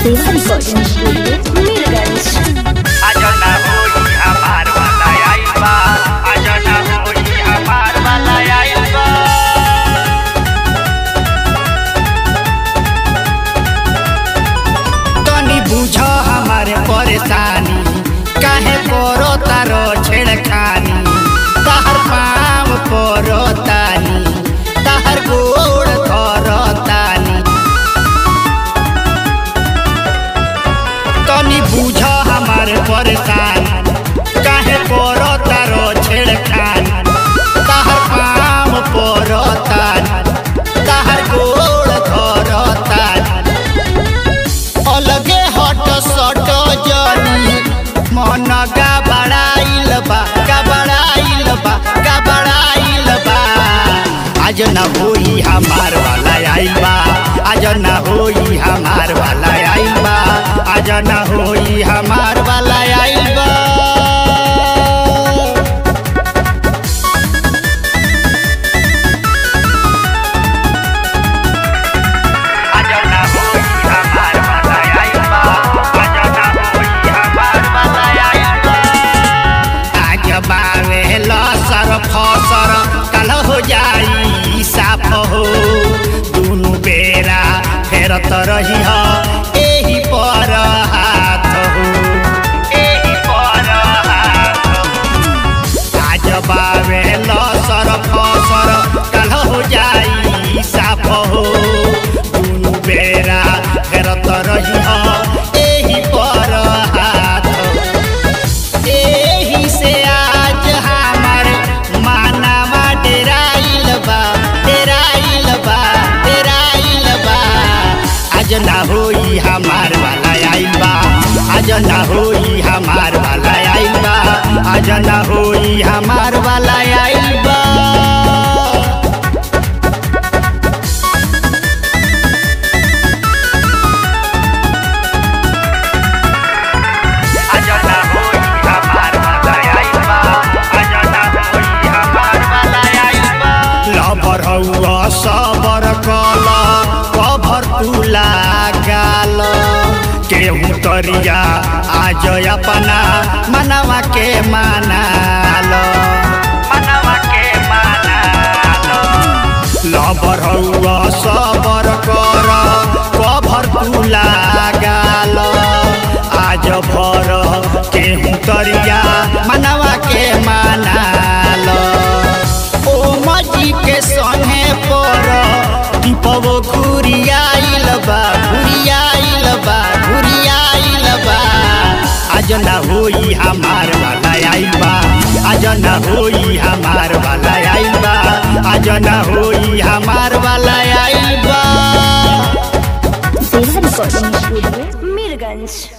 देवा recording studio Mirganj. आजना होई हमार वाला आइल बा, आजना होई हमार वाला आइल बा। तनी बुझ हमारे परेशानी, काहे करो तारो छेड़खानी। तहर पाँव परो तानी, तहर गोड़ धरो तानी। तनी बुझ हमारे परेशानी, काहे करो तारो छेड़खानी। तहर पाँव परो तानी, तहर गोड़ धरो तानी। अलगे हट सट जनी मन गबड़ाइल बा, गबड़ाइल बा, गबड़ाइल बा। आज न होई हमार वाला आइल बा, आज न होई हमार वाला आइल बा, आज न होई हमार वाला आइल बा। फसर कल हो जाई साफ हो, दुनु बेरा फेरत रही हो एही पर हाथ हो, एही पर हाथ हो। आज बावे लसर फसर कल हो जाई साफ हो, दुनु बेरा फेरत रही हो एही पर हाथ हो। एही से आज हमार मानवा डेराइल बा, डेराइल बा, डेराइल बा। आज ना होई हमार वाला आइल बा, आज ना होई हमार वाला आइल बा, आज ना होई हमार वाला आइल बा। सबर कल कभर तुला गाल, केहू तरिया आज अपना मनवा के मानाल, मनवा के मानाल। लबर हउआ सबर कर कभर तुला गाल, आज भर केहू तरिया मनवा के मानाल। ओ मजी के संगे पर दीपवो घुरियाइल बा, घुरियाइल बा, घुरियाइल बा। आज ना होई हमार वाला आइल बा, आज ना होई हमार वाला आइल बा, आज ना होई हमार वाला आइल बा। देवा रिकॉर्डिंग स्टूडियो मीरगंज।